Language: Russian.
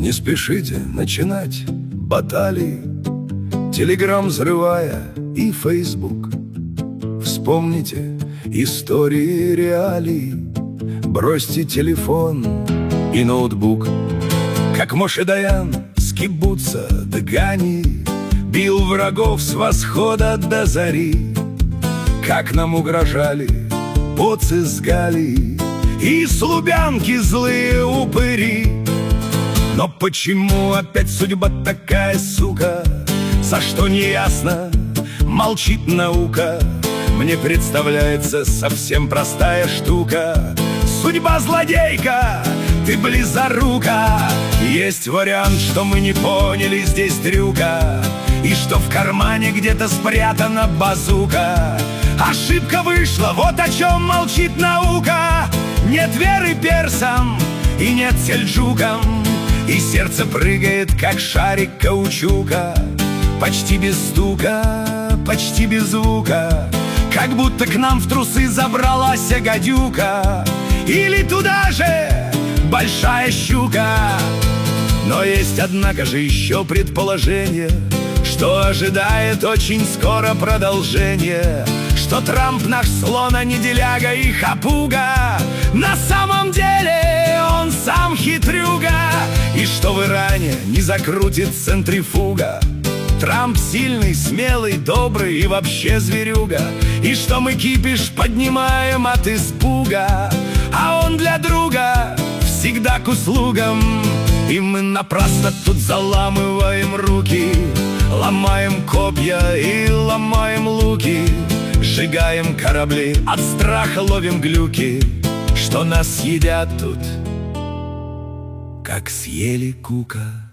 Не спешите начинать баталии, Телеграм взрывая и Фейсбук. Вспомните истории реалий, бросьте телефон и ноутбук. Как Моше Даян с кибуца Дгани бил врагов с восхода до зари. Как нам угрожали поцы с Галии и с Лубянки злые упыри. Но почему опять судьба такая, сука? За что не ясно, молчит наука. Мне представляется совсем простая штука. Судьба злодейка, ты близорука. Есть вариант, что мы не поняли здесь трюка, и что в кармане где-то спрятана базука. Ошибка вышла, вот о чем молчит наука. Нет веры персам и нет сельджукам, и сердце прыгает, как шарик каучука. Почти без стука, почти без звука, как будто к нам в трусы забралась гадюка. Или туда же большая щука. Но есть, однако же, еще предположение, что ожидает очень скоро продолжение, что Трамп наш слон, а не деляга и хапуга. На самом деле он сам хитрюга, и что в Иране не закрутит центрифуга. Трамп сильный, смелый, добрый и вообще зверюга, и что мы кипиш поднимаем от испуга, а он для друга всегда к услугам. И мы напрасно тут заламываем руки, ломаем копья и ломаем луки, сжигаем корабли, от страха ловим глюки, что нас съедят тут, как съели Кука.